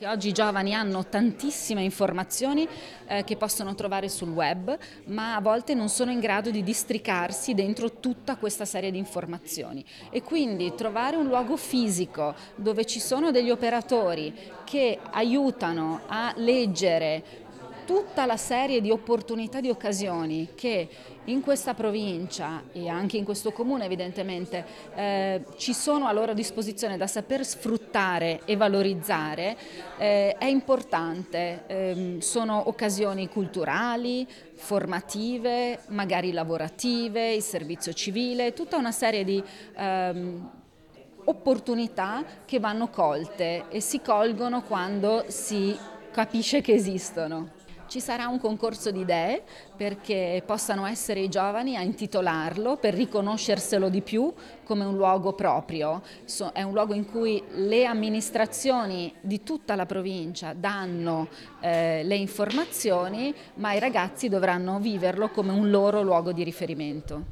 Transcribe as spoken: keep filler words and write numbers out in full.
Oggi i giovani hanno tantissime informazioni eh, che possono trovare sul web, ma a volte non sono in grado di districarsi dentro tutta questa serie di informazioni e quindi trovare un luogo fisico dove ci sono degli operatori che aiutano a leggere tutta la serie di opportunità, di occasioni che in questa provincia e anche in questo comune evidentemente eh, ci sono a loro disposizione da saper sfruttare e valorizzare, eh, è importante. Eh, sono occasioni culturali, formative, magari lavorative, il servizio civile, tutta una serie di ehm, opportunità che vanno colte e si colgono quando si capisce che esistono. Ci sarà un concorso di idee perché possano essere i giovani a intitolarlo per riconoscerselo di più come un luogo proprio. So, è un luogo in cui le amministrazioni di tutta la provincia danno eh, le informazioni, ma i ragazzi dovranno viverlo come un loro luogo di riferimento.